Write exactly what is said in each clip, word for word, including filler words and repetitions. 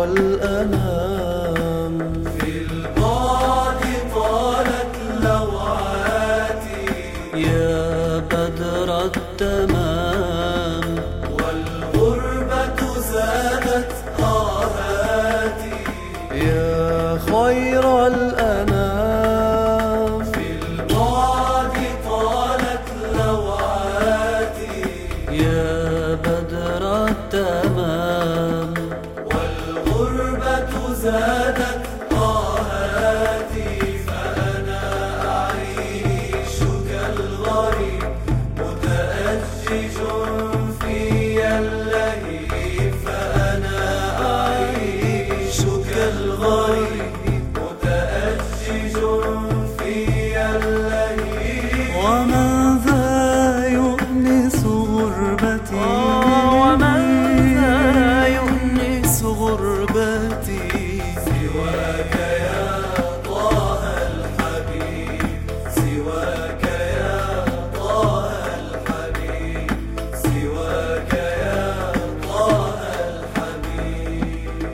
الأنام. في البعد طالت لوعاتي يا بدر التمام، والغربة زادت آهاتي يا خير الأنام. في البعد طالت لوعاتي يا بدر التمام، والغربة زادت آهاتي فأنا أعيش كالغريب متأجج في اللهيب. فأنا أعيش كالغريب متأجج في اللهيب. ومن ذا يؤنس غربتي، ومن ذا يؤنس غربتي سواك يا طه الحبيب، سواك يا طه الحبيب، سواك يا طه الحبيب.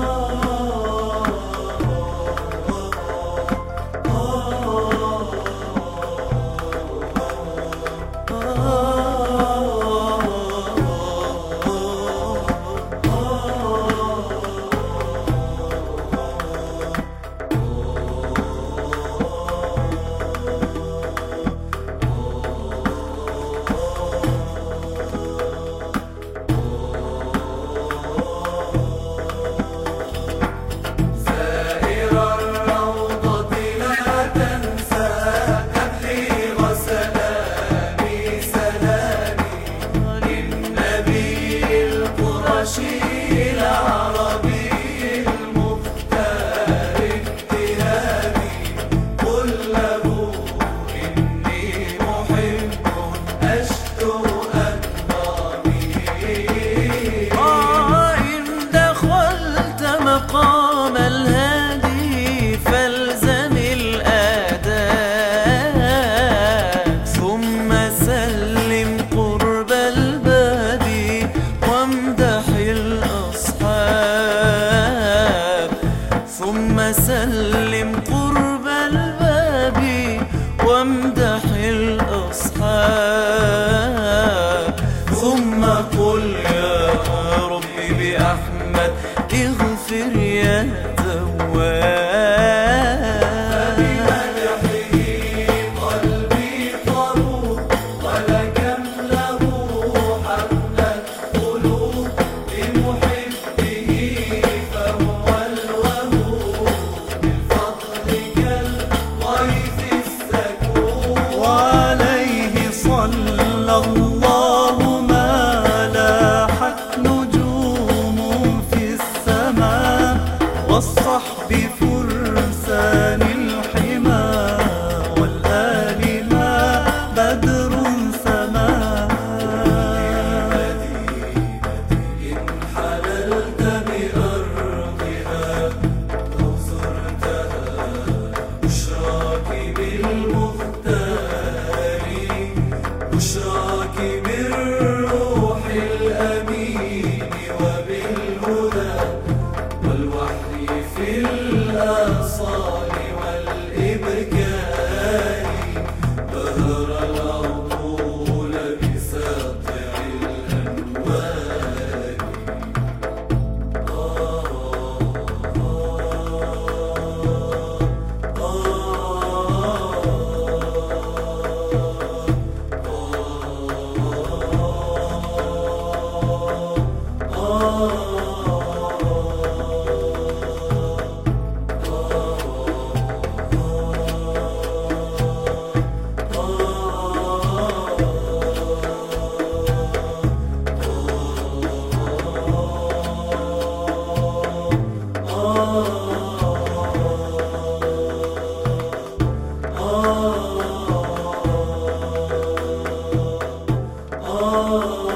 زائر الروضة لا تنسى تبليغ سلامي سلامي للنبي القرشي العربي المختار ابتهامي. قل له إني محب أشكو أنظامي. إن دخلت مقام الهادي فالزم الآداب، ثم سلم قرب البادي وامدح الأصحاب. ثم سلم قرب الباب وامدح الأصحاب. ثم قل يا ربي بأحمد اغفر يا تواب. بمدحه قلبي طروب ولكم له حملت قلوب. بمحبه فهو الوهوب بالفضل كالغيث السكوب. وعليه صلى الله ما لاحت نجوم في السماء، والصحب فرسان الحمى، والآل ما بدر سما. إن حللت بأرضها أو زرتها بشراك بالمختار، بشراك بالروح الأمين وبالهدى والوحي في الآصال والإبكار. بهر العقول بساطع الأنوار. Oh